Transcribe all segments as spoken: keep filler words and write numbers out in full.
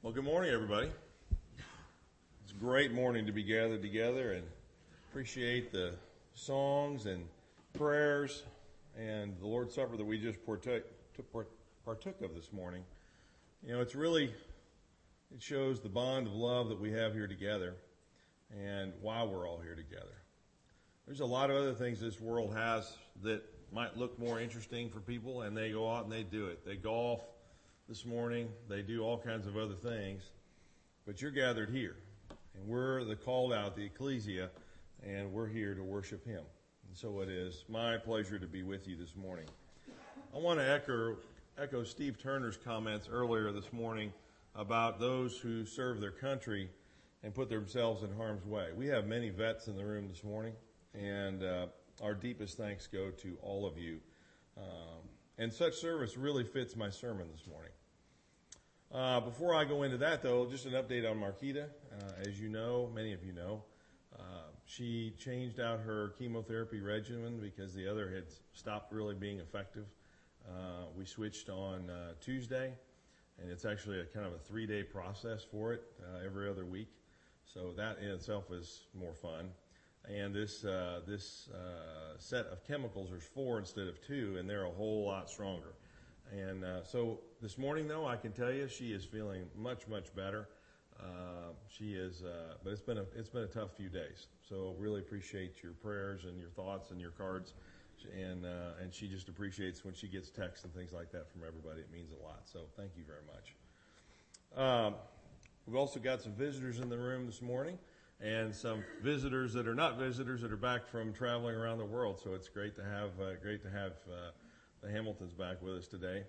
Well, good morning, everybody. It's a great morning to be gathered together, and appreciate the songs and prayers and the Lord's Supper that we just partook, partook of this morning. You know, it's really, it shows the bond of love that we have here together and why we're all here together. There's a lot of other things this world has that might look more interesting for people, and they go out and they do it. They golf this morning, they do all kinds of other things, but you're gathered here, and we're the called out, the ecclesia, and we're here to worship Him. And so it is my pleasure to be with you this morning. I want to echo, echo Steve Turner's comments earlier this morning about those who serve their country and put themselves in harm's way. We have many vets in the room this morning, and uh, our deepest thanks go to all of you. Um, and such service really fits my sermon this morning. Uh, before I go into that, though, just an update on Marquita. Uh, as you know, many of you know, uh, she changed out her chemotherapy regimen because the other had stopped really being effective. Uh, we switched on uh, Tuesday, and it's actually a kind of a three-day process for it uh, every other week. So that in itself is more fun. And this uh, this uh, set of chemicals, there's four instead of two, and they're a whole lot stronger. And uh, so this morning, though, I can tell you she is feeling much, much better. Uh, she is, uh, but it's been a it's been a tough few days. So really appreciate your prayers and your thoughts and your cards, and uh, and she just appreciates when she gets texts and things like that from everybody. It means a lot. So thank you very much. Um, we've also got some visitors in the room this morning, and some visitors that are not visitors that are back from traveling around the world. So it's great to have uh, great to have. Uh, The Hamiltons back with us today.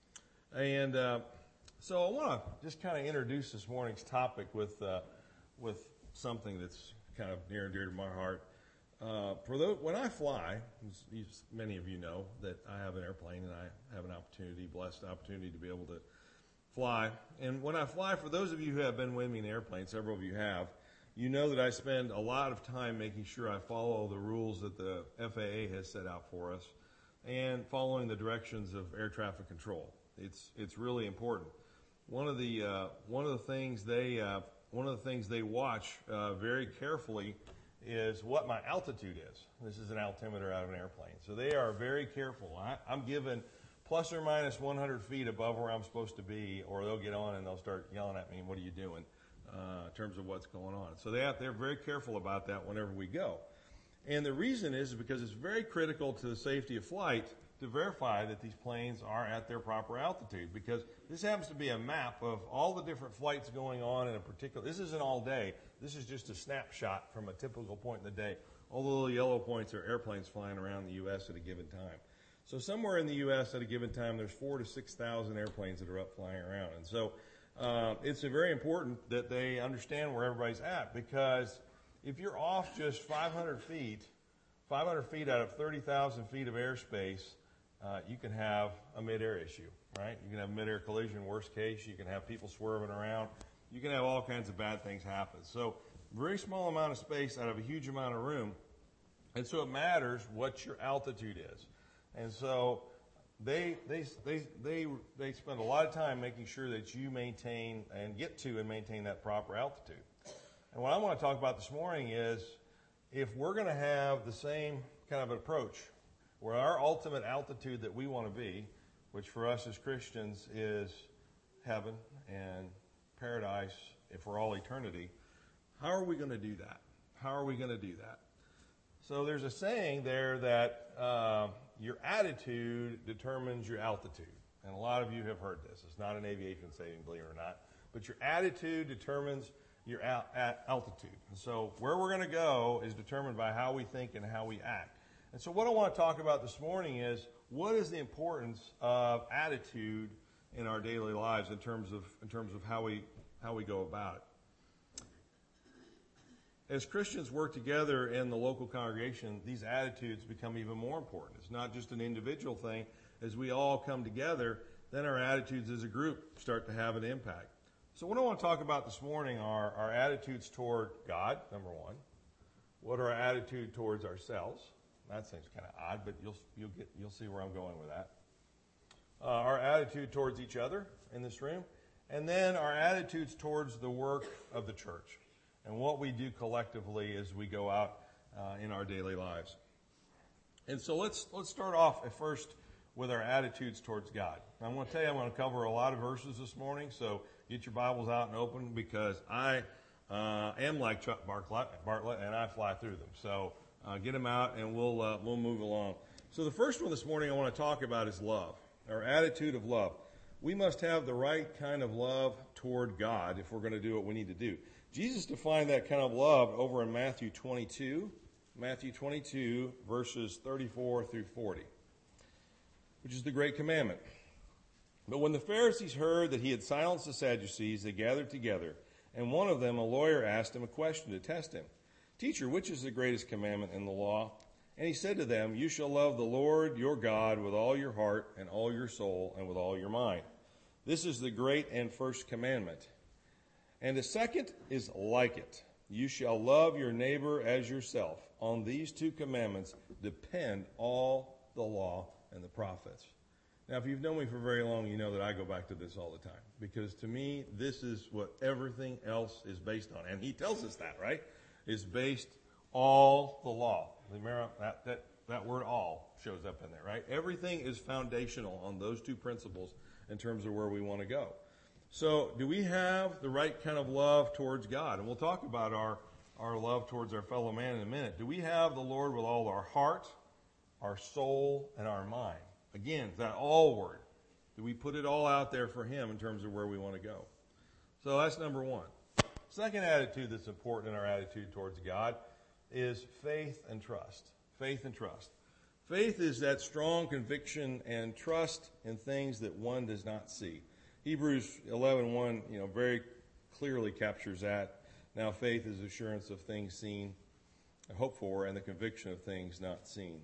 And uh, so I want to just kind of introduce this morning's topic with uh, with something that's kind of near and dear to my heart. Uh, for those, when I fly, as many of you know that I have an airplane and I have an opportunity, blessed opportunity to be able to fly. And when I fly, for those of you who have been with me in the airplane, several of you have, you know that I spend a lot of time making sure I follow the rules that the F A A has set out for us, and following the directions of air traffic control. It's it's really important. One of the uh, one of the things they uh, one of the things they watch uh, very carefully is what my altitude is. This is an altimeter out of an airplane, so they are very careful. I, I'm given plus or minus one hundred feet above where I'm supposed to be, or they'll get on and they'll start yelling at me, "What are you doing?" Uh, in terms of what's going on. So they have, they're very careful about that whenever we go. And the reason is because it's very critical to the safety of flight to verify that these planes are at their proper altitude, because this happens to be a map of all the different flights going on in a particular, this isn't all day, this is just a snapshot from a typical point in the day. All the little yellow points are airplanes flying around the U S at a given time. So somewhere in the U S at a given time, there's four to six thousand airplanes that are up flying around. And so uh, it's very important that they understand where everybody's at, because if you're off just five hundred feet, five hundred feet out of thirty thousand feet of airspace, uh, you can have a mid-air issue, right? You can have mid-air collision, worst case. You can have people swerving around. You can have all kinds of bad things happen. So very small amount of space out of a huge amount of room. And so it matters what your altitude is. And so they, they, they, they, they spend a lot of time making sure that you maintain and get to and maintain that proper altitude. And what I want to talk about this morning is, if we're going to have the same kind of approach, where our ultimate altitude that we want to be, which for us as Christians is heaven and paradise for all eternity, how are we going to do that? How are we going to do that? So there's a saying there that uh, your attitude determines your altitude. And a lot of you have heard this. It's not an aviation saying, believe it or not. But your attitude determines your al- at altitude. And so where we're going to go is determined by how we think and how we act. And so what I want to talk about this morning is, what is the importance of attitude in our daily lives in terms of in terms of how we how we go about it. As Christians work together in the local congregation, these attitudes become even more important. It's not just an individual thing. As we all come together, then our attitudes as a group start to have an impact. So what I want to talk about this morning are our attitudes toward God, number one. What are our attitude towards ourselves? That seems kind of odd, but you'll you'll get you'll see where I'm going with that. Uh, our attitude towards each other in this room, And then our attitudes towards the work of the church and what we do collectively as we go out uh, in our daily lives. And so let's let's start off at first with our attitudes towards God. I want to tell you, I'm going to cover a lot of verses this morning, so get your Bibles out and open, because I uh, am like Chuck Bartlett, Bartlett, and I fly through them. So uh, get them out, and we'll uh, we'll move along. So the first one this morning I want to talk about is love, our attitude of love. We must have the right kind of love toward God if we're going to do what we need to do. Jesus defined that kind of love over in Matthew twenty-two, Matthew twenty-two, verses thirty-four through forty, which is the great commandment. But when the Pharisees heard that he had silenced the Sadducees, they gathered together, and one of them, a lawyer, asked him a question to test him. Teacher, which is the greatest commandment in the law? And he said to them, you shall love the Lord your God with all your heart and all your soul and with all your mind. This is the great and first commandment. And the second is like it. You shall love your neighbor as yourself. On these two commandments depend all the law and the prophets. Now, if you've known me for very long, you know that I go back to this all the time. Because to me, this is what everything else is based on. And he tells us that, right? It's based all the law. Remember, that, that, that word all shows up in there, right? Everything is foundational on those two principles in terms of where we want to go. So do we have the right kind of love towards God? And we'll talk about our, our love towards our fellow man in a minute. Do we have the Lord with all our heart, our soul, and our mind? Again, that all word. Do we put it all out there for him in terms of where we want to go? So that's number one. Second attitude that's important in our attitude towards God is faith and trust. Faith and trust. Faith is that strong conviction and trust in things that one does not see. Hebrews eleven one, you know, very clearly captures that. Now faith is assurance of things seen, hoped for, and the conviction of things not seen.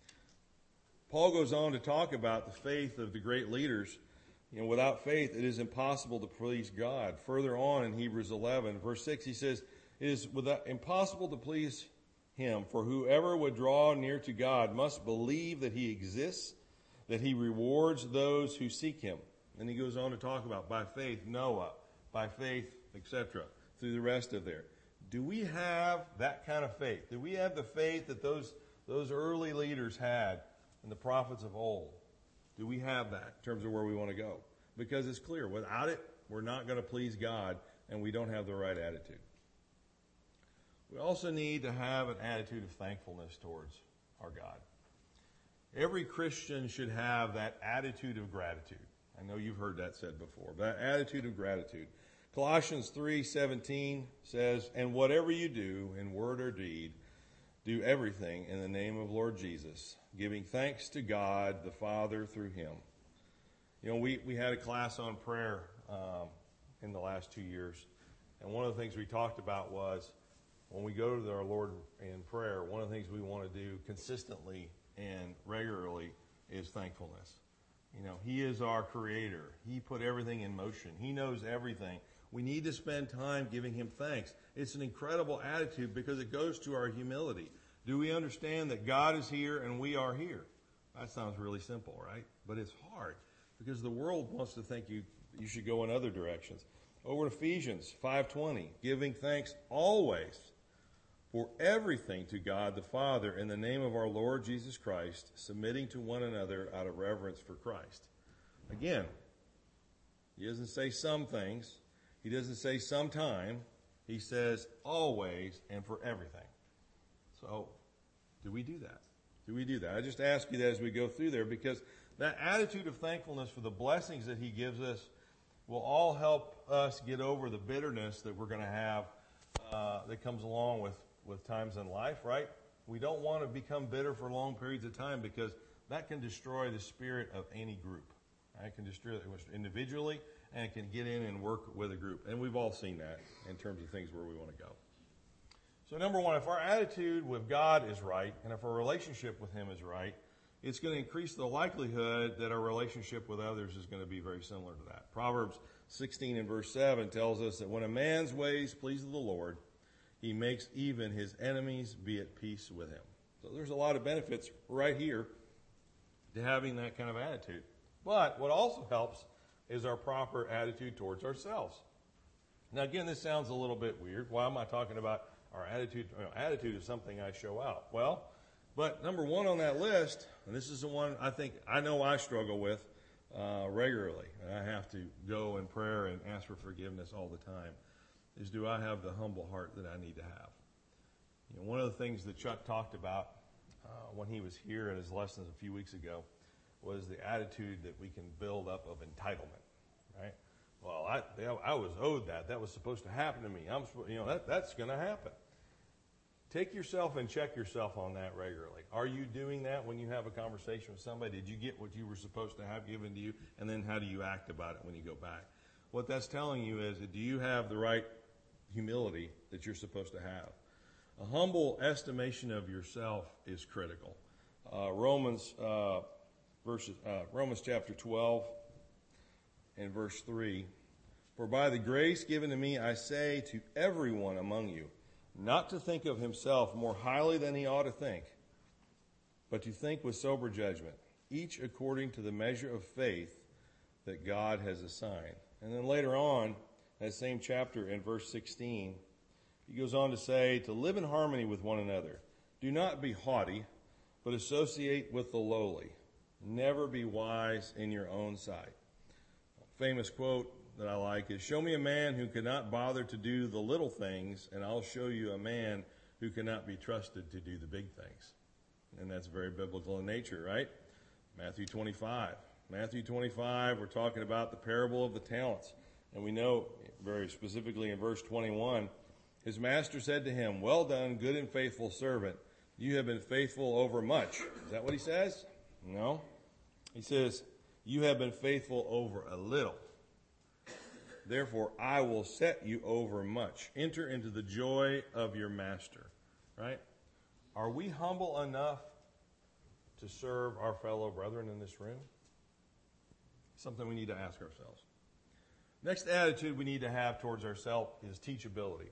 Paul goes on to talk about the faith of the great leaders. You know, without faith, it is impossible to please God. Further on in Hebrews eleven, verse six, he says, it is without, impossible to please him, for whoever would draw near to God must believe that he exists, that he rewards those who seek him. And he goes on to talk about by faith Noah, by faith, et cetera, through the rest of there. Do we have that kind of faith? Do we have the faith that those, those early leaders had and the prophets of old? Do we have that in terms of where we want to go? Because it's clear, without it, we're not going to please God, and we don't have the right attitude. We also need to have an attitude of thankfulness towards our God. Every Christian should have that attitude of gratitude. I know you've heard that said before, but that attitude of gratitude. Colossians three seventeen says, and whatever you do in word or deed, do everything in the name of Lord Jesus, giving thanks to God the Father through him. You know, we, we had a class on prayer um, in the last two years, and one of the things we talked about was when we go to our Lord in prayer, one of the things we want to do consistently and regularly is thankfulness. You know, he is our creator. He put everything in motion. He knows everything. We need to spend time giving him thanks. It's an incredible attitude because it goes to our humility. Do we understand that God is here and we are here? That sounds really simple, right? But it's hard because the world wants to think you, you should go in other directions. Over to Ephesians five twenty, giving thanks always for everything to God the Father in the name of our Lord Jesus Christ, submitting to one another out of reverence for Christ. Again, he doesn't say some things. He doesn't say sometime. He says always and for everything. So, do we do that? Do we do that? I just ask you that as we go through there, because that attitude of thankfulness for the blessings that he gives us will all help us get over the bitterness that we're going to have uh, that comes along with, with times in life, right? We don't want to become bitter for long periods of time because that can destroy the spirit of any group. Right? It can destroy it individually, and it can get in and work with a group. And we've all seen that in terms of things where we want to go. So number one, if our attitude with God is right, and if our relationship with him is right, it's going to increase the likelihood that our relationship with others is going to be very similar to that. Proverbs sixteen and verse seven tells us that when a man's ways please the Lord, he makes even his enemies be at peace with him. So there's a lot of benefits right here to having that kind of attitude. But what also helps is our proper attitude towards ourselves. Now, again, this sounds a little bit weird. Why am I talking about our attitude? You know, attitude is something I show out. Well, but number one on that list, and this is the one I think I know I struggle with uh, regularly, and I have to go in prayer and ask for forgiveness all the time, is do I have the humble heart that I need to have? You know, one of the things that Chuck talked about uh, when he was here in his lessons a few weeks ago was the attitude that we can build up of entitlement, right? Well, I, I was owed that. That was supposed to happen to me. I'm, you know, that, that's going to happen. Take yourself and check yourself on that regularly. Are you doing that when you have a conversation with somebody? Did you get what you were supposed to have given to you? And then how do you act about it when you go back? What that's telling you is, do you have the right humility that you're supposed to have? A humble estimation of yourself is critical. Uh, Romans uh, verses uh, Romans chapter twelve and verse three. For by the grace given to me, I say to everyone among you, not to think of himself more highly than he ought to think, but to think with sober judgment, each according to the measure of faith that God has assigned. And then later on, that same chapter in verse sixteen, he goes on to say, to live in harmony with one another. Do not be haughty, but associate with the lowly. Never be wise in your own sight. A famous quote that I like is, show me a man who cannot bother to do the little things, and I'll show you a man who cannot be trusted to do the big things. And that's very biblical in nature, right? Matthew twenty-five. Matthew twenty-five, we're talking about the parable of the talents. And we know very specifically in verse twenty-one, his master said to him, well done, good and faithful servant. You have been faithful over much. Is that what he says? No. He says, you have been faithful over a little. Therefore, I will set you over much. Enter into the joy of your master. Right? Are we humble enough to serve our fellow brethren in this room? Something we need to ask ourselves. Next attitude we need to have towards ourselves is teachability.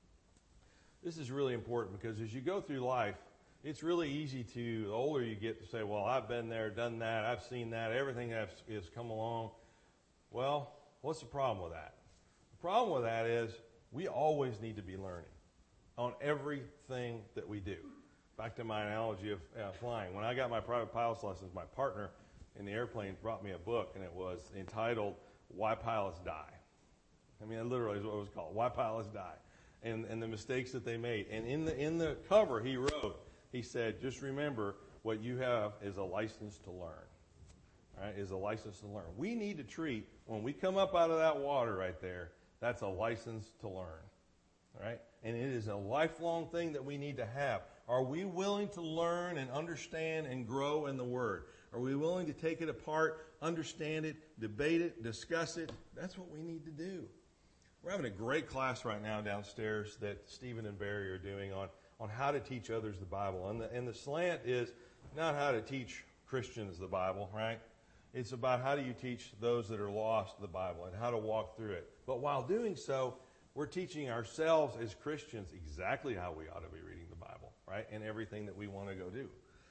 This is really important because as you go through life, it's really easy to, the older you get, to say, well, I've been there, done that, I've seen that, everything has, has come along. Well, what's the problem with that? The problem with that is we always need to be learning on everything that we do. Back to my analogy of uh, flying. When I got my private pilot's lessons, my partner in the airplane brought me a book, and it was entitled, Why Pilots Die. I mean, it literally is what it was called, Why Pilots Die. And, and the mistakes that they made. And in the, in the cover, he wrote, he said, just remember, what you have is a license to learn. Right, is a license to learn. We need to treat, when we come up out of that water right there, that's a license to learn. Right? And it is a lifelong thing that we need to have. Are we willing to learn and understand and grow in the Word? Are we willing to take it apart, understand it, debate it, discuss it? That's what we need to do. We're having a great class right now downstairs that Stephen and Barry are doing on, on how to teach others the Bible. And the, and the slant is not how to teach Christians the Bible, right? It's about how do you teach those that are lost the Bible and how to walk through it. But while doing so, we're teaching ourselves as Christians exactly how we ought to be reading the Bible, right? And everything that we want to go do.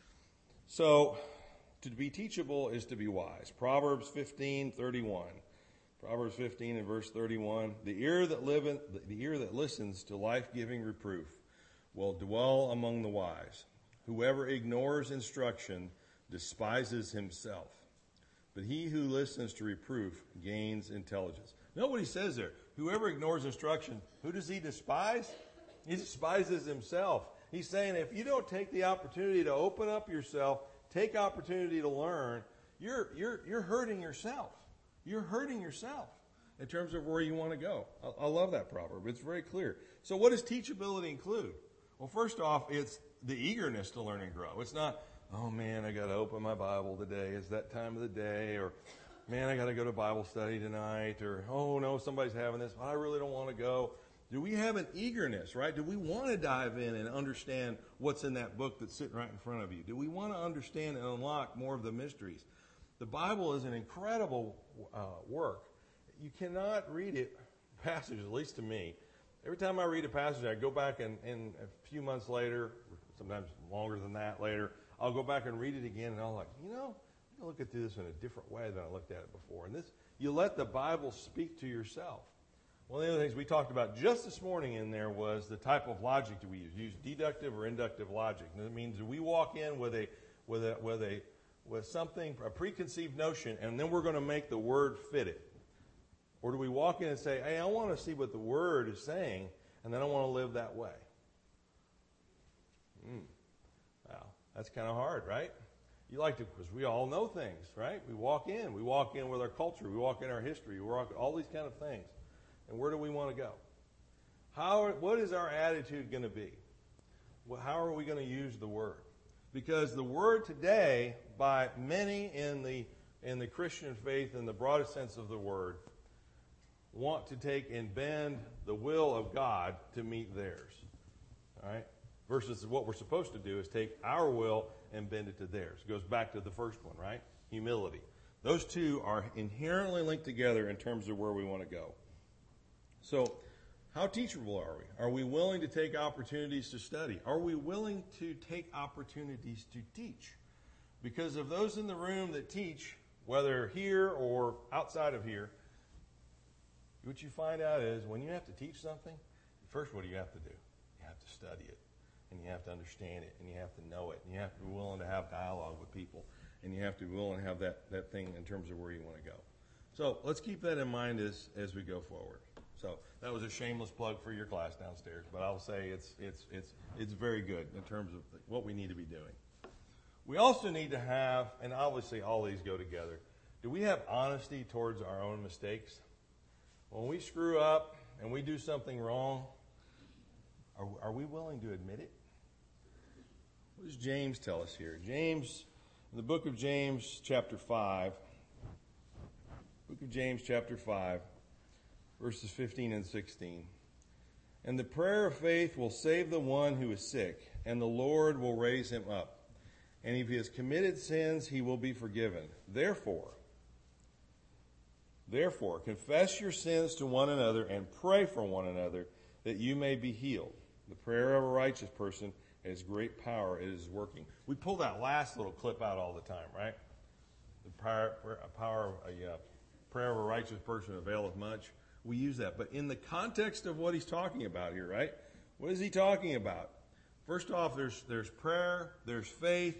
So, to be teachable is to be wise. Proverbs fifteen thirty-one. Proverbs fifteen and verse thirty-one. The ear that liveth, the ear that listens to life-giving reproof will dwell among the wise. Whoever ignores instruction despises himself, but he who listens to reproof gains intelligence. Note what he says there. Whoever ignores instruction, who does he despise? He despises himself. He's saying if you don't take the opportunity to open up yourself, take opportunity to learn, you're you're you're hurting yourself. You're hurting yourself in terms of where you want to go. I, I love that proverb. It's very clear. So what does teachability include? Well, first off, it's the eagerness to learn and grow. It's not, oh man, I got to open my Bible today. It's that time of the day. Or, man, I got to go to Bible study tonight. Or, oh no, somebody's having this. I really don't want to go. Do we have an eagerness, right? Do we want to dive in and understand what's in that book that's sitting right in front of you? Do we want to understand and unlock more of the mysteries? The Bible is an incredible uh, work. You cannot read it, passages, at least to me. Every time I read a passage, I go back and, and a few months later, sometimes longer than that later, I'll go back and read it again, and I'm like, you know, I'm going to look at this in a different way than I looked at it before. And this, you let the Bible speak to yourself. One of the other things we talked about just this morning in there was the type of logic that we use. Use deductive or inductive logic. And that means we walk in with a with a with a with something, a preconceived notion, and then we're going to make the word fit it. Or do we walk in and say, hey, I want to see what the word is saying, and then I want to live that way? Hmm. Wow, that's kind of hard, right? You like to, because we all know things, right? We walk in. We walk in with our culture. We walk in our history. We walk all these kind of things. And where do we want to go? How? What is our attitude going to be? Well, how are we going to use the word? Because the word today, by many in the in the Christian faith, in the broadest sense of the word, want to take and bend the will of God to meet theirs. All right? Versus what we're supposed to do is take our will and bend it to theirs. It goes back to the first one, right? Humility. Those two are inherently linked together in terms of where we want to go. So, how teachable are we? Are we willing to take opportunities to study? Are we willing to take opportunities to teach? Because of those in the room that teach, whether here or outside of here, what you find out is when you have to teach something, first what do you have to do? You have to study it, and you have to understand it, and you have to know it, and you have to be willing to have dialogue with people, and you have to be willing to have that, that thing in terms of where you want to go. So let's keep that in mind as, as we go forward. So that was a shameless plug for your class downstairs, but I'll say it's it's it's it's very good in terms of what we need to be doing. We also need to have, and obviously all these go together, do we have honesty towards our own mistakes? When we screw up and we do something wrong, are, are we willing to admit it? What does James tell us here? James, in the book of James, chapter five, book of James, chapter five, verses fifteen and sixteen. And the prayer of faith will save the one who is sick, and the Lord will raise him up. And if he has committed sins, he will be forgiven. Therefore, therefore, confess your sins to one another and pray for one another that you may be healed. The prayer of a righteous person has great power. It is working. We pull that last little clip out all the time, right? The power, power of a uh, prayer of a righteous person availeth much. We use that. But in the context of what he's talking about here, right? What is he talking about? First off, there's there's prayer, there's faith,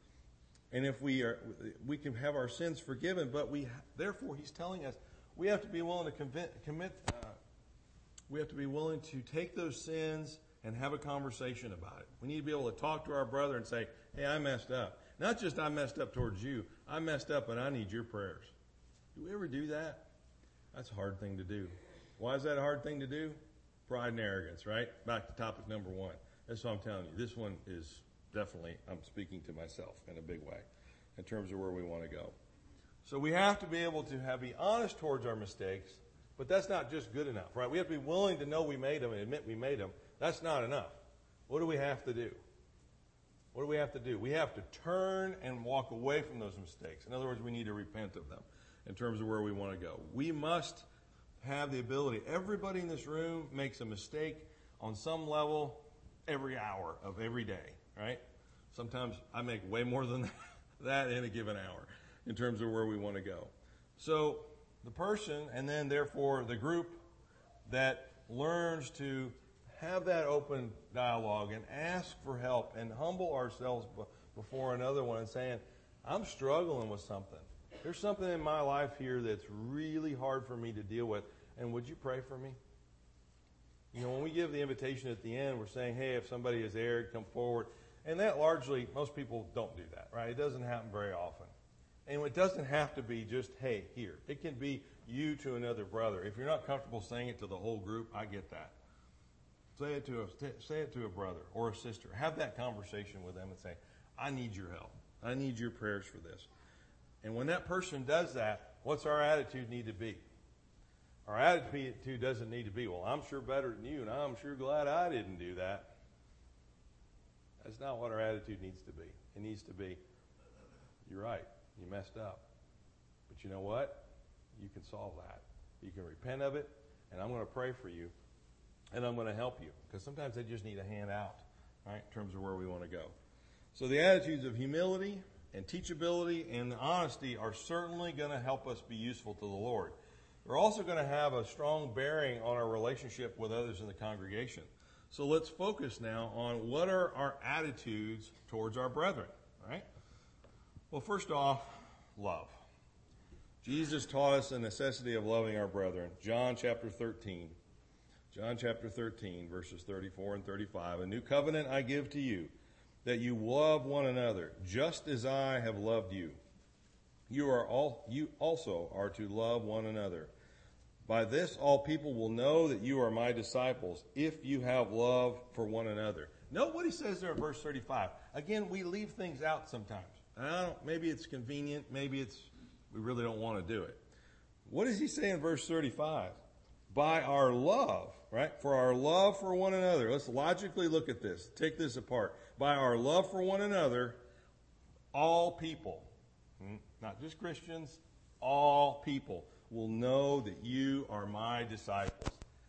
and if we are, we can have our sins forgiven. But we, therefore, he's telling us we have to be willing to commit. commit uh, we have to be willing to take those sins and have a conversation about it. We need to be able to talk to our brother and say, "Hey, I messed up. Not just I messed up towards you. I messed up, and I need your prayers." Do we ever do that? That's a hard thing to do. Why is that a hard thing to do? Pride and arrogance, right? Back to topic number one. That's what I'm telling you. This one is definitely, I'm speaking to myself in a big way in terms of where we want to go. So we have to be able to have, be honest towards our mistakes, but that's not just good enough, right? We have to be willing to know we made them and admit we made them. That's not enough. What do we have to do? What do we have to do? We have to turn and walk away from those mistakes. In other words, we need to repent of them in terms of where we want to go. We must have the ability. Everybody in this room makes a mistake on some level every hour of every day, right? Sometimes I make way more than that in a given hour in terms of where we want to go. So the person, and then therefore the group that learns to have that open dialogue and ask for help and humble ourselves before another one and saying, I'm struggling with something. There's something in my life here that's really hard for me to deal with, and would you pray for me? You know, when we give the invitation at the end, we're saying, hey, if somebody has erred, come forward. And that largely, most people don't do that, right? It doesn't happen very often. And it doesn't have to be just, hey, here. It can be you to another brother. If you're not comfortable saying it to the whole group, I get that. Say it to a, say it to a brother or a sister. Have that conversation with them and say, I need your help. I need your prayers for this. And when that person does that, what's our attitude need to be? Our attitude doesn't need to be, well, I'm sure better than you, and I'm sure glad I didn't do that. That's not what our attitude needs to be. It needs to be, you're right, you messed up. But you know what? You can solve that. You can repent of it, and I'm going to pray for you, and I'm going to help you. Because sometimes they just need a hand out, right, in terms of where we want to go. So the attitudes of humility and teachability and honesty are certainly going to help us be useful to the Lord. They're also going to have a strong bearing on our relationship with others in the congregation. So let's focus now on what are our attitudes towards our brethren, right? Well, first off, love. Jesus taught us the necessity of loving our brethren. John chapter thirteen. John chapter thirteen, verses thirty-four and thirty-five. A new covenant I give to you, that you love one another, just as I have loved you. You are all you also are to love one another. By this all people will know that you are my disciples, if you have love for one another. Note what he says there in verse thirty-five. Again, we leave things out sometimes. I don't, maybe it's convenient, maybe it's we really don't want to do it. What does he say in verse thirty-five? By our love, right? For our love for one another. Let's logically look at this. Take this apart. By our love for one another, all people, not just Christians, all people will know that you are my disciples.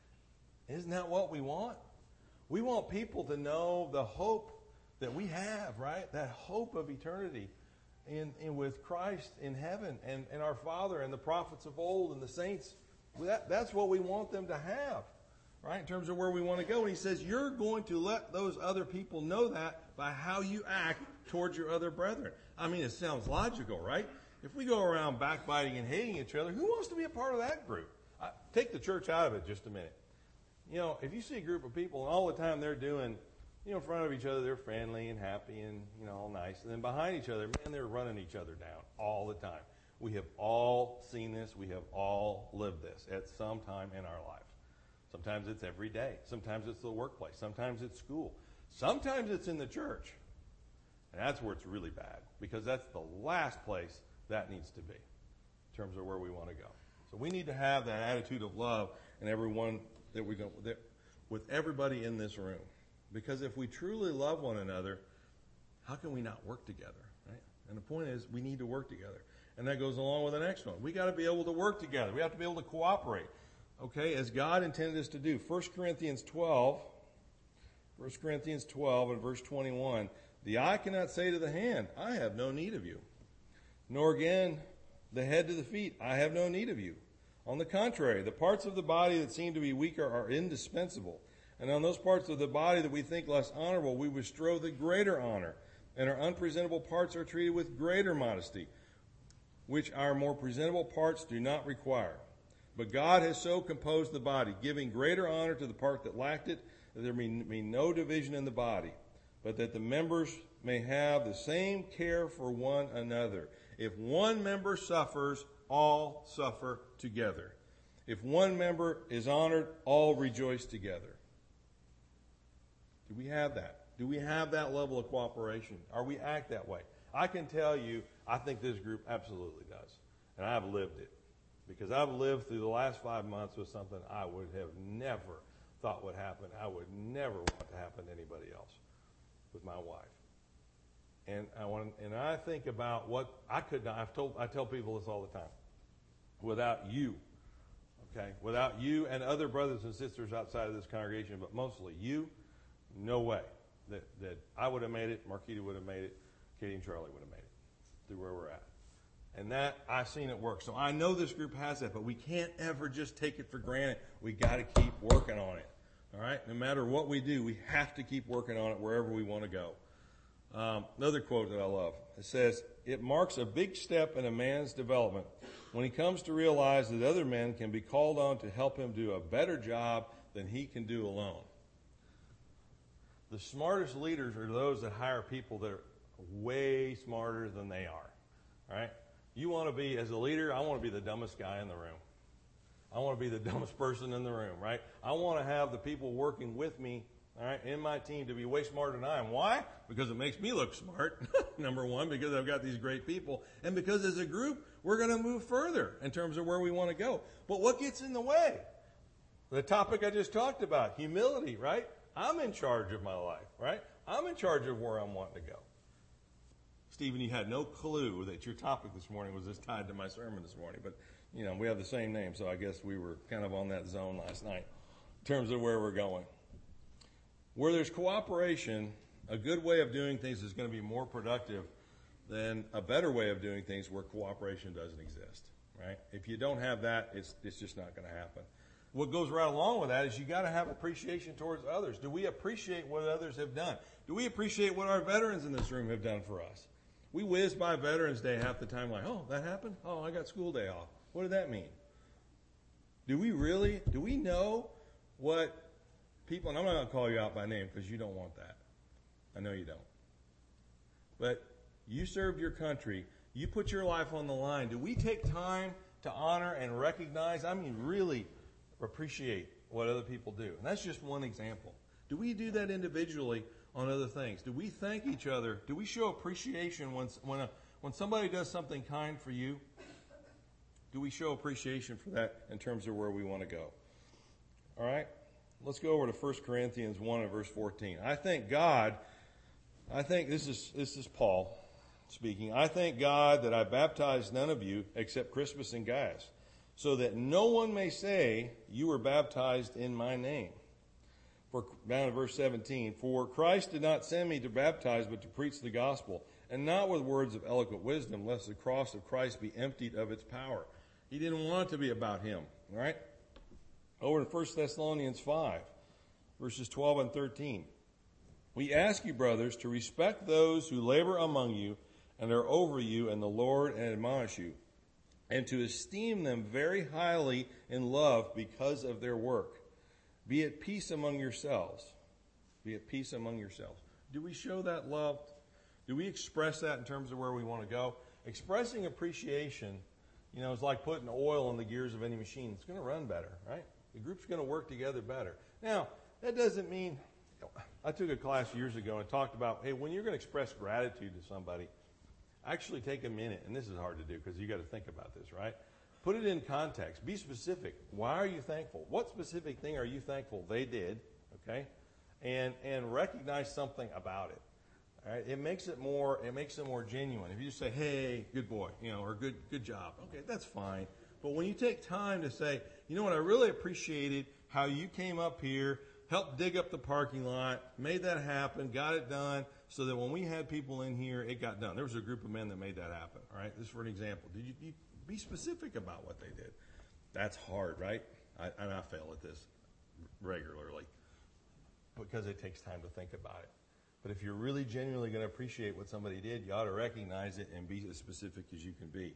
Isn't that what we want? We want people to know the hope that we have, right? That hope of eternity in, in with Christ in heaven and, and our Father and the prophets of old and the saints. That, that's what we want them to have, right? In terms of where we want to go. And he says, you're going to let those other people know that by how you act towards your other brethren. I mean, it sounds logical, right? If we go around backbiting and hating each other, who wants to be a part of that group? I, take the church out of it just a minute. You know, if you see a group of people and all the time they're doing, you know, in front of each other, they're friendly and happy and, you know, all nice. And then behind each other, man, they're running each other down all the time. We have all seen this. We have all lived this at some time in our life. Sometimes it's every day. Sometimes it's the workplace. Sometimes it's school. Sometimes it's in the church. And that's where it's really bad, because that's the last place that needs to be in terms of where we want to go. So we need to have that attitude of love in everyone that we go that, with everybody in this room. Because if we truly love one another, how can we not work together, right? And the point is, we need to work together. And that goes along with the next one. We got to be able to work together. We have to be able to cooperate, okay, as God intended us to do. First Corinthians twelve, First Corinthians twelve and verse twenty-one, the eye cannot say to the hand, I have no need of you. Nor again the head to the feet, I have no need of you. On the contrary, the parts of the body that seem to be weaker are indispensable. And on those parts of the body that we think less honorable, we bestow the greater honor. And our unpresentable parts are treated with greater modesty, which our more presentable parts do not require. But God has so composed the body, giving greater honor to the part that lacked it, that there may be no division in the body, but that the members may have the same care for one another. If one member suffers, all suffer together. If one member is honored, all rejoice together. Do we have that? Do we have that level of cooperation? Are we act that way? I can tell you, I think this group absolutely does. And I've lived it. Because I've lived through the last five months with something I would have never thought would happen. I would never want to happen to anybody else with my wife. And I want, and I think about what I could not, I've told, I tell people this all the time. Without you, okay, without you and other brothers and sisters outside of this congregation, but mostly you, no way that, that I would have made it, Marquita would have made it, Katie and Charlie would have made it through where we're at. And that, I've seen it work. So I know this group has that, but we can't ever just take it for granted. We got to keep working on it. All right? No matter what we do, we have to keep working on it wherever we want to go. Um, another quote that I love. It says, it marks a big step in a man's development when he comes to realize that other men can be called on to help him do a better job than he can do alone. The smartest leaders are those that hire people that are way smarter than they are. All right? You want to be, as a leader, I want to be the dumbest guy in the room. I want to be the dumbest person in the room, right? I want to have the people working with me, all right, in my team to be way smarter than I am. Why? Because it makes me look smart, number one, because I've got these great people, and because as a group, we're going to move further in terms of where we want to go. But what gets in the way? The topic I just talked about, humility, right? I'm in charge of my life, right? I'm in charge of where I'm wanting to go. Stephen, you had no clue that your topic this morning was just tied to my sermon this morning, but, you know, we have the same name, so I guess we were kind of on that zone last night in terms of where we're going. Where there's cooperation, a good way of doing things is going to be more productive then a better way of doing things where cooperation doesn't exist, right? If you don't have that, it's it's just not going to happen. What goes right along with that is you got to have appreciation towards others. Do we appreciate what others have done? Do we appreciate what our veterans in this room have done for us? We whiz by Veterans Day half the time like, oh, that happened? Oh, I got school day off. What did that mean? Do we really, do we know what people, and I'm not going to call you out by name because you don't want that. I know you don't. But you served your country. You put your life on the line. Do we take time to honor and recognize, I mean, really appreciate what other people do? And that's just one example. Do we do that individually on other things? Do we thank each other? Do we show appreciation when, when, a, when somebody does something kind for you? Do we show appreciation for that in terms of where we want to go? All right? Let's go over to First Corinthians one and verse fourteen. I thank God, I think this is this is Paul speaking. I thank God that I baptized none of you except Crispus and Gaius, so that no one may say you were baptized in my name. For down in verse seventeen, for Christ did not send me to baptize, but to preach the gospel, and not with words of eloquent wisdom, lest the cross of Christ be emptied of its power. He didn't want it to be about him, right? Over to First Thessalonians five, verses twelve and thirteen. We ask you, brothers, to respect those who labor among you and are over you in the Lord and admonish you, and to esteem them very highly in love because of their work. Be at peace among yourselves. Be at peace among yourselves. Do we show that love? Do we express that in terms of where we want to go? Expressing appreciation, you know, is like putting oil in the gears of any machine. It's going to run better, right? The group's going to work together better. Now, that doesn't mean, I took a class years ago and talked about, hey, when you're going to express gratitude to somebody, actually take a minute, and this is hard to do because you got to think about this, right? Put it in context. Be specific. Why are you thankful? What specific thing are you thankful they did, okay? And and recognize something about it. All right? It makes it more it makes it more genuine. If you just say, "Hey, good boy," you know, or "Good good job," okay, that's fine. But when you take time to say, "You know what? I really appreciated how you came up here, helped dig up the parking lot, made that happen, got it done, so that when we had people in here, it got done." There was a group of men that made that happen. All right, this is for an example. Did you, you be specific about what they did? That's hard, right? I, and I fail at this regularly because it takes time to think about it. But if you're really genuinely going to appreciate what somebody did, you ought to recognize it and be as specific as you can be.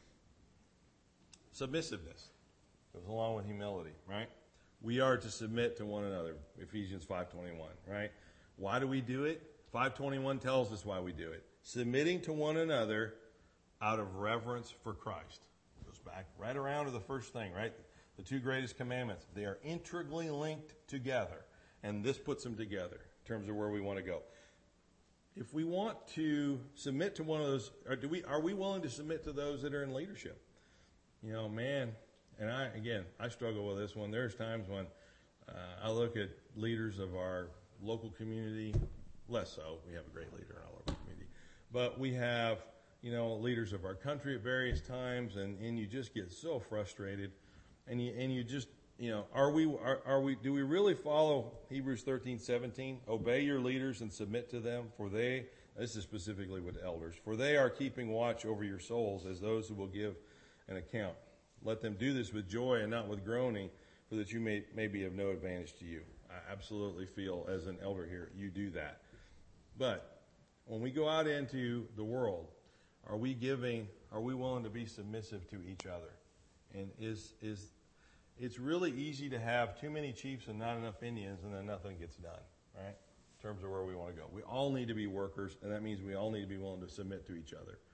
Submissiveness goes along with humility, right? We are to submit to one another, Ephesians five twenty-one, right? Why do we do it? five twenty-one tells us why we do it. Submitting to one another out of reverence for Christ. It goes back right around to the first thing, right? The two greatest commandments. They are integrally linked together. And this puts them together in terms of where we want to go. If we want to submit to one of those, or do we, are we willing to submit to those that are in leadership? You know, man, and I, again, I struggle with this one. There's times when uh, I look at leaders of our local community, less so. We have a great leader in our local community. But we have, you know, leaders of our country at various times, and, and you just get so frustrated. And you, and you just, you know, are we, are, are we, do we really follow Hebrews thirteen seventeen? Obey your leaders and submit to them, for they, this is specifically with elders, for they are keeping watch over your souls as those who will give an account. Let them do this with joy and not with groaning, for that you may, may be of no advantage to you. I absolutely feel as an elder here, you do that. But when we go out into the world, are we giving, are we willing to be submissive to each other? And is, is, it's really easy to have too many chiefs and not enough Indians, and then nothing gets done, right? In terms of where we want to go. We all need to be workers, and that means we all need to be willing to submit to each other.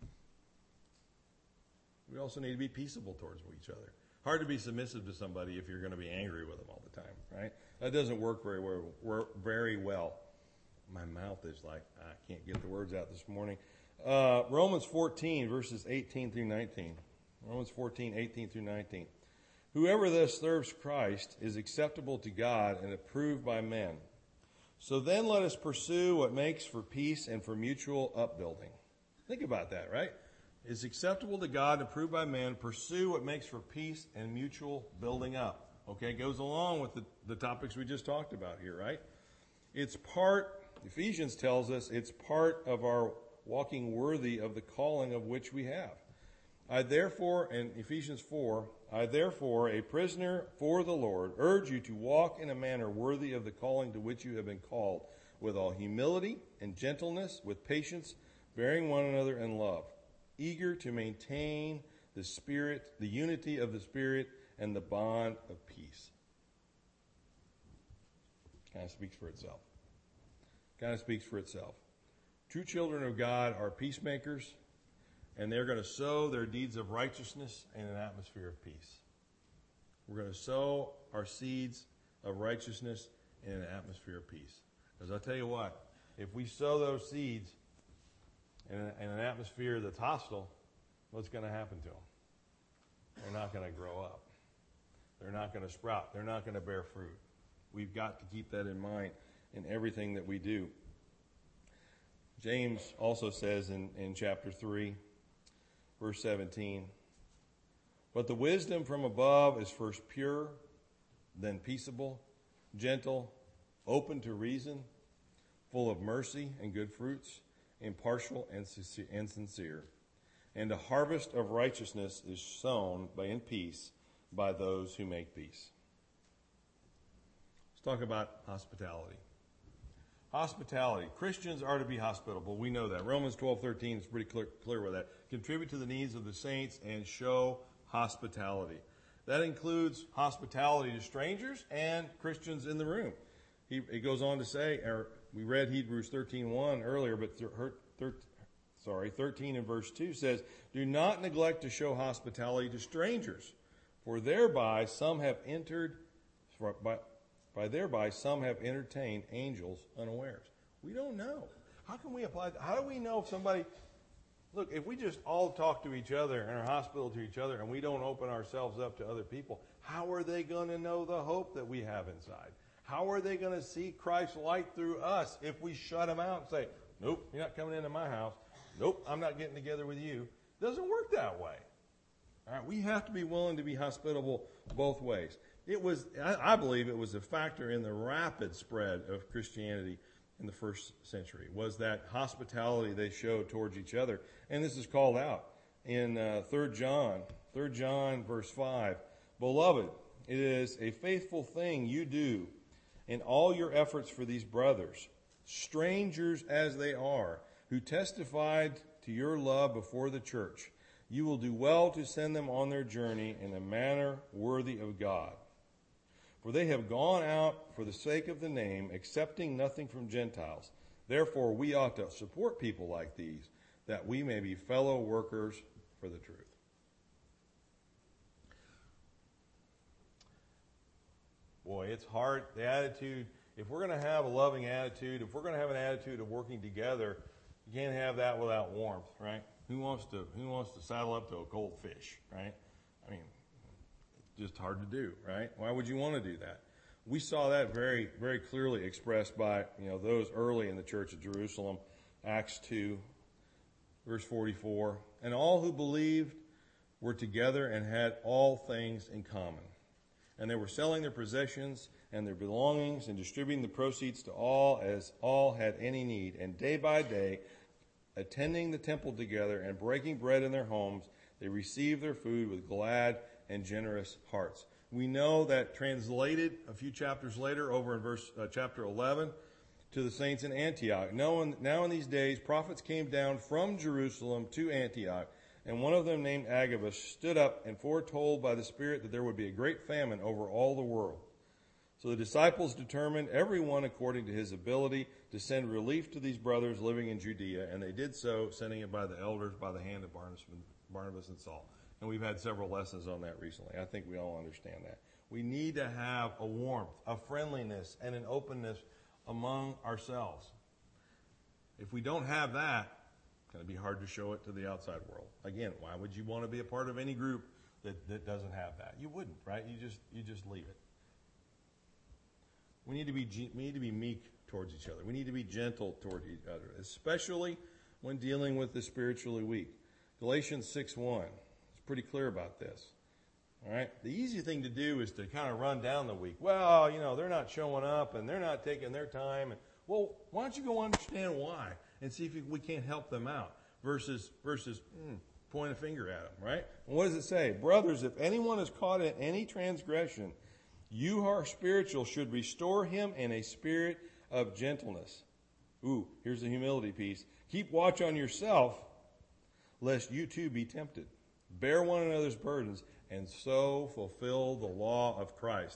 We also need to be peaceable towards each other. Hard to be submissive to somebody if you're going to be angry with them all the time, right? That doesn't work very well. Very well. My mouth is like, I can't get the words out this morning. Uh, Romans fourteen, verses eighteen through nineteen. Romans fourteen, eighteen through nineteen. Whoever thus serves Christ is acceptable to God and approved by men. So then let us pursue what makes for peace and for mutual upbuilding. Think about that, right? It's acceptable to God and approved by men. Pursue what makes for peace and mutual building up. Okay, it goes along with the, the topics we just talked about here, right? It's part, Ephesians tells us, it's part of our walking worthy of the calling of which we have. I therefore, in Ephesians four, I therefore, a prisoner for the Lord, urge you to walk in a manner worthy of the calling to which you have been called, with all humility and gentleness, with patience, bearing one another in love, eager to maintain the Spirit, the unity of the Spirit, and the bond of peace. Kind of speaks for itself. Kind of speaks for itself. True children of God are peacemakers, and they're going to sow their deeds of righteousness in an atmosphere of peace. We're going to sow our seeds of righteousness in an atmosphere of peace. Because I'll tell you what, if we sow those seeds in, a, in an atmosphere that's hostile, what's going to happen to them? They're not going to grow up. They're not going to sprout. They're not going to bear fruit. We've got to keep that in mind in everything that we do. James also says in, in chapter three, verse seventeen, but the wisdom from above is first pure, then peaceable, gentle, open to reason, full of mercy and good fruits, impartial and sincere. And a harvest of righteousness is sown by in peace by those who make peace. Let's talk about hospitality. Hospitality. Christians are to be hospitable. We know that. Romans twelve thirteen is pretty clear, clear with that. Contribute to the needs of the saints and show hospitality. That includes hospitality to strangers and Christians in the room. He, he goes on to say, or we read Hebrews thirteen one earlier, but th- thir- sorry, thirteen and verse two says, do not neglect to show hospitality to strangers, for thereby some have entered, by, by thereby some have entertained angels unawares. We don't know. How can we apply that? How do we know if somebody, look, if we just all talk to each other and are hospitable to each other and we don't open ourselves up to other people, how are they going to know the hope that we have inside? How are they going to see Christ's light through us if we shut them out and say, nope, you're not coming into my house. Nope, I'm not getting together with you. It doesn't work that way. All right, we have to be willing to be hospitable both ways. It was, I, I believe it was a factor in the rapid spread of Christianity in the first century, was that hospitality they showed towards each other. And this is called out in uh, Third John, Third John verse five. Beloved, it is a faithful thing you do in all your efforts for these brothers, strangers as they are, who testified to your love before the church. You will do well to send them on their journey in a manner worthy of God. For they have gone out for the sake of the name, accepting nothing from Gentiles. Therefore, we ought to support people like these, that we may be fellow workers for the truth. Boy, it's hard. The attitude, if we're going to have a loving attitude, if we're going to have an attitude of working together, you can't have that without warmth, right? Who wants to who wants to saddle up to a cold fish, right? I mean, it's just hard to do, right? Why would you want to do that? We saw that very, very clearly expressed by, you know, those early in the church of Jerusalem, Acts two, verse forty-four. And all who believed were together and had all things in common. And they were selling their possessions and their belongings and distributing the proceeds to all as all had any need. And day by day, attending the temple together and breaking bread in their homes, they received their food with glad and generous hearts. We know that translated a few chapters later over in verse uh, chapter eleven to the saints in Antioch. Now in, now in these days, prophets came down from Jerusalem to Antioch, and one of them named Agabus stood up and foretold by the Spirit that there would be a great famine over all the world. So the disciples determined, everyone according to his ability, to send relief to these brothers living in Judea, and they did so, sending it by the elders, by the hand of Barnabas, Barnabas and Saul. And we've had several lessons on that recently. I think we all understand that. We need to have a warmth, a friendliness, and an openness among ourselves. If we don't have that, it's going to be hard to show it to the outside world. Again, why would you want to be a part of any group that, that doesn't have that? You wouldn't, right? You just you just leave it. We need to be we need to be meek towards each other. We need to be gentle toward each other, especially when dealing with the spiritually weak. Galatians six one is pretty clear about this. All right? The easy thing to do is to kind of run down the weak. Well, you know, they're not showing up and they're not taking their time. And, well, why don't you go understand why? and see if we can't help them out versus, versus mm, point a finger at them, right? And what does it say? Brothers, if anyone is caught in any transgression, you who are spiritual should restore him in a spirit of gentleness. Ooh, here's the humility piece. Keep watch on yourself, lest you too be tempted. Bear one another's burdens, and so fulfill the law of Christ.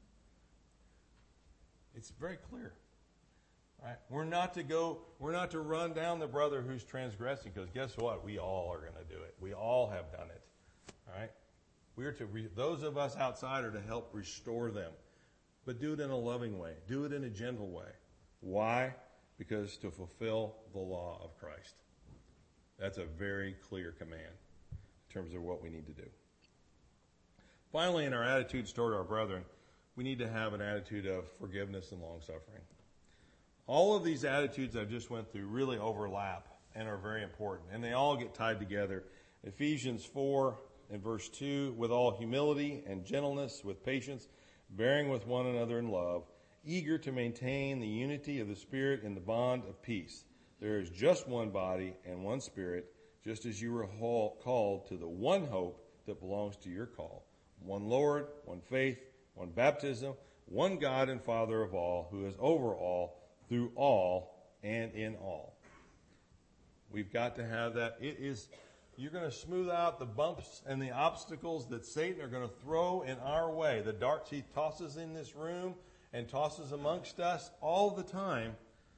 It's very clear. Right? We're not to go, we're not to run down the brother who's transgressing, because guess what? We all are going to do it. We all have done it. All right? We're to, re, those of us outside are to help restore them. But do it in a loving way. Do it in a gentle way. Why? Because to fulfill the law of Christ. That's a very clear command in terms of what we need to do. Finally, in our attitudes toward our brethren, we need to have an attitude of forgiveness and long-suffering. All of these attitudes I just went through really overlap and are very important, and they all get tied together. Ephesians four and verse two, with all humility and gentleness, with patience, bearing with one another in love, eager to maintain the unity of the Spirit in the bond of peace. There is just one body and one Spirit, just as you were called to the one hope that belongs to your call. One Lord, one faith, one baptism, one God and Father of all, who is over all, through all, and in all. We've got to have that. It is, you're going to smooth out the bumps and the obstacles that Satan are going to throw in our way. The darts he tosses in this room and tosses amongst us all the time.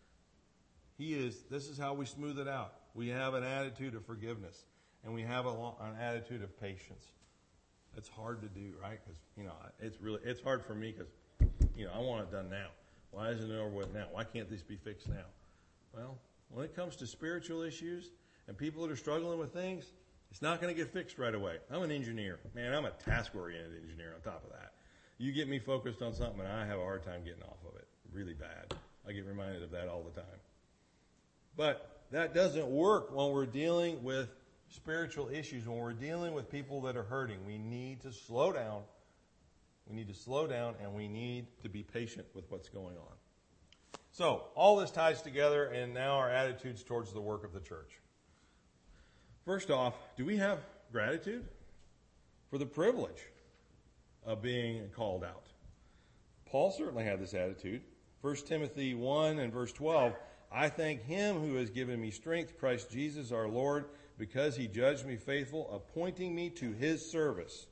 He is, this is how we smooth it out. We have an attitude of forgiveness, and we have a, an attitude of patience. It's hard to do, right? Because, you know, it's really, it's hard for me because, you know, I want it done now. Why isn't it over with now? Why can't this be fixed now? Well, when it comes to spiritual issues and people that are struggling with things, it's not going to get fixed right away. I'm an engineer. Man, I'm a task-oriented engineer on top of that. You get me focused on something and I have a hard time getting off of it. Really bad. I get reminded of that all the time. But that doesn't work when we're dealing with spiritual issues, when we're dealing with people that are hurting. We need to slow down. We need to slow down, and we need to be patient with what's going on. So, all this ties together, and now our attitudes towards the work of the church. First off, do we have gratitude for the privilege of being called out? Paul certainly had this attitude. First Timothy one and verse twelve, I thank him who has given me strength, Christ Jesus our Lord, because he judged me faithful, appointing me to his service.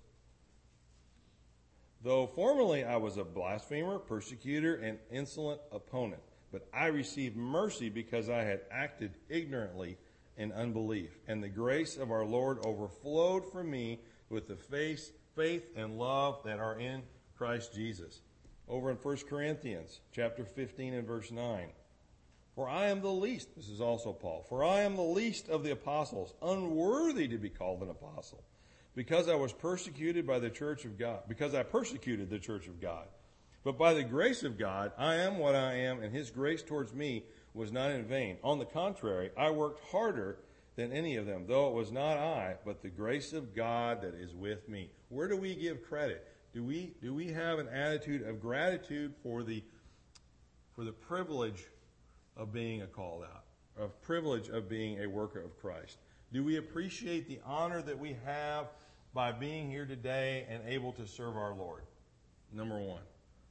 Though formerly I was a blasphemer, persecutor, and insolent opponent, but I received mercy because I had acted ignorantly in unbelief. And the grace of our Lord overflowed from me with the faith, faith and love that are in Christ Jesus. Over in First Corinthians chapter fifteen and verse nine. For I am the least, this is also Paul, for I am the least of the apostles, unworthy to be called an apostle. Because I was persecuted by the church of God, because I persecuted the church of God. But by the grace of God, I am what I am, and his grace towards me was not in vain. On the contrary, I worked harder than any of them, though it was not I, but the grace of God that is with me. Where do we give credit? Do we, do we have an attitude of gratitude for the, for the privilege of being a called out, of privilege of being a worker of Christ? Do we appreciate the honor that we have by being here today and able to serve our Lord? Number one.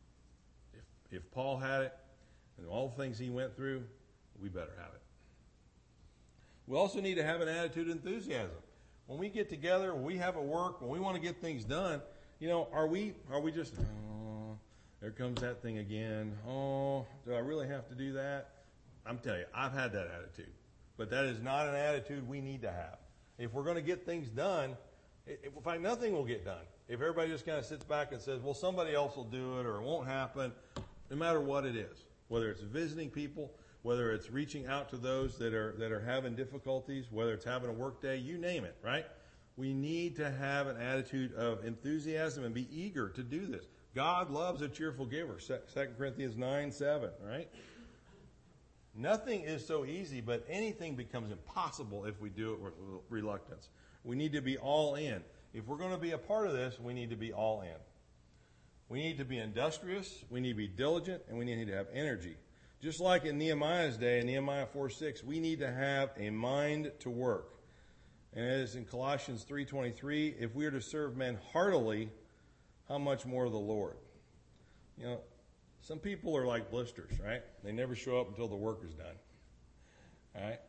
If, if Paul had it and all the things he went through, we better have it. We also need to have an attitude of enthusiasm. When we get together, when we have a work, when we want to get things done, you know, are we are we just, oh, there comes that thing again. Oh, do I really have to do that? I'm telling you, I've had that attitude. But that is not an attitude we need to have. If we're going to get things done, in fact, nothing will get done. If everybody just kind of sits back and says, well, somebody else will do it or it won't happen, no matter what it is, whether it's visiting people, whether it's reaching out to those that are that are having difficulties, whether it's having a work day, you name it, right? We need to have an attitude of enthusiasm and be eager to do this. God loves a cheerful giver, Second Corinthians nine seven, right? Nothing is so easy, but anything becomes impossible if we do it with reluctance. We need to be all in. If we're going to be a part of this, we need to be all in. We need to be industrious, we need to be diligent, and we need to have energy. Just like in Nehemiah's day, in Nehemiah four six, we need to have a mind to work. And as in Colossians three twenty-three, if we are to serve men heartily, how much more the Lord? You know, some people are like blisters, right? They never show up until the work is done. All right?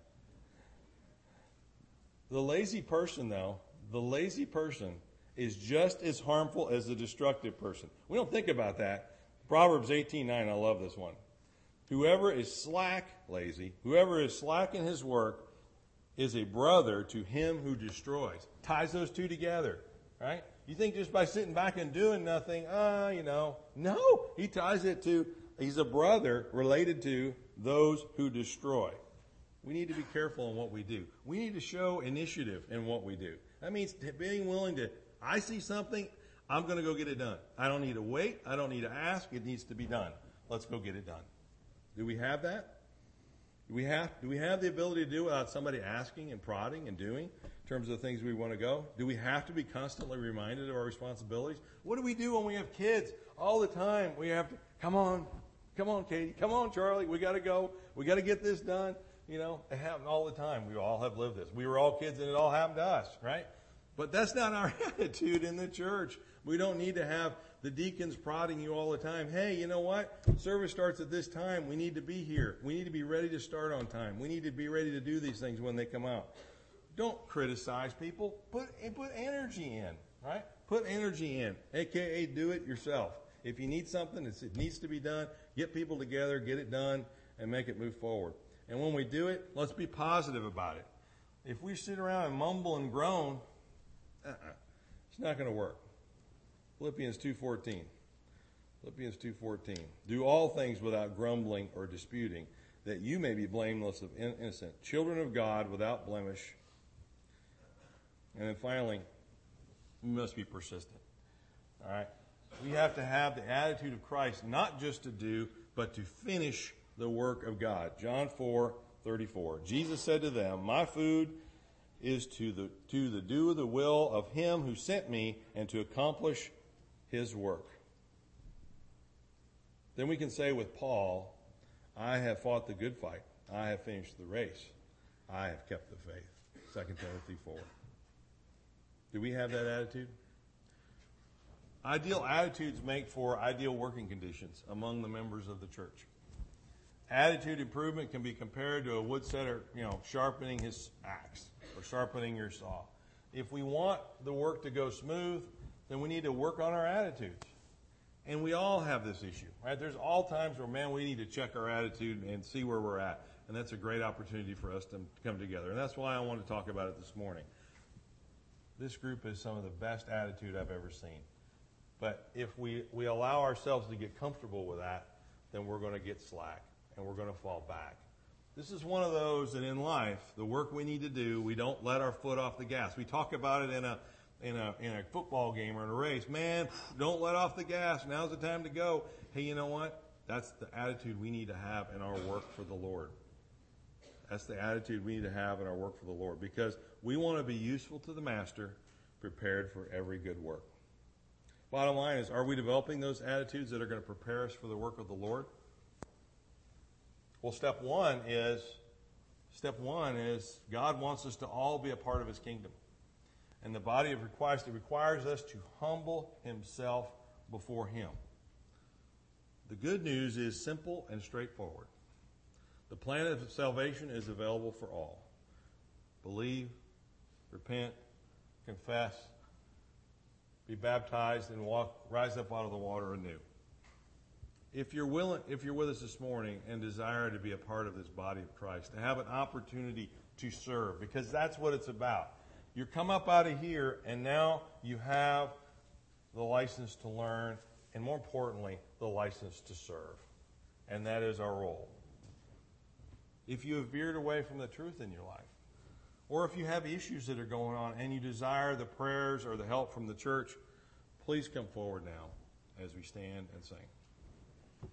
The lazy person, though, the lazy person is just as harmful as the destructive person. We don't think about that. Proverbs eighteen nine, I love this one. Whoever is slack, lazy, whoever is slack in his work is a brother to him who destroys. Ties those two together, right? You think just by sitting back and doing nothing, ah, uh, you know. No, he ties it to, he's a brother related to those who destroy. We need to be careful in what we do. We need to show initiative in what we do. That means being willing to, I see something, I'm going to go get it done. I don't need to wait. I don't need to ask. It needs to be done. Let's go get it done. Do we have that? Do we have, do we have the ability to do it without somebody asking and prodding and doing in terms of the things we want to go? Do we have to be constantly reminded of our responsibilities? What do we do when we have kids? All the time we have to, come on, come on, Katie, come on, Charlie, we got to go. We got to get this done. You know, it happened all the time. We all have lived this. We were all kids and it all happened to us, right? But that's not our attitude in the church. We don't need to have the deacons prodding you all the time. Hey, you know what? Service starts at this time. We need to be here. We need to be ready to start on time. We need to be ready to do these things when they come out. Don't criticize people. Put, put energy in, right? Put energy in, a k a do it yourself. If you need something, it needs to be done. Get people together, get it done, and make it move forward. And when we do it, let's be positive about it. If we sit around and mumble and groan, uh-uh, it's not going to work. Philippians two fourteen. Philippians two fourteen. Do all things without grumbling or disputing, that you may be blameless of innocent, children of God without blemish. And then finally, we must be persistent. All right? We have to have the attitude of Christ, not just to do, but to finish the work of God. John four thirty-four. Jesus said to them, my food is to the to the do the will of him who sent me and to accomplish his work. Then we can say with Paul, I have fought the good fight. I have finished the race. I have kept the faith. Second Timothy four. Do we have that attitude? Ideal attitudes make for ideal working conditions among the members of the church. Attitude improvement can be compared to a woodsetter, you know, sharpening his axe or sharpening your saw. If we want the work to go smooth, then we need to work on our attitudes. And we all have this issue, right? There's all times where, man, we need to check our attitude and see where we're at. And that's a great opportunity for us to come together. And that's why I want to talk about it this morning. This group is some of the best attitude I've ever seen. But if we, we allow ourselves to get comfortable with that, then we're going to get slack and we're going to fall back. This is one of those that in life, the work we need to do, we don't let our foot off the gas. We talk about it in a in a in a football game or in a race. Man, don't let off the gas. Now's the time to go. Hey, you know what? That's the attitude we need to have in our work for the Lord. That's the attitude we need to have in our work for the Lord, because we want to be useful to the Master, prepared for every good work. Bottom line is, are we developing those attitudes that are going to prepare us for the work of the Lord? Well, step one is, step one is God wants us to all be a part of his kingdom. And the body of Christ, it requires us to humble himself before him. The good news is simple and straightforward. The plan of salvation is available for all. Believe, repent, confess, be baptized, and walk, rise up out of the water anew. If you're willing, if you're with us this morning and desire to be a part of this body of Christ, to have an opportunity to serve, because that's what it's about. You come up out of here, and now you have the license to learn, and more importantly, the license to serve. And that is our role. If you have veered away from the truth in your life, or if you have issues that are going on and you desire the prayers or the help from the church, please come forward now as we stand and sing.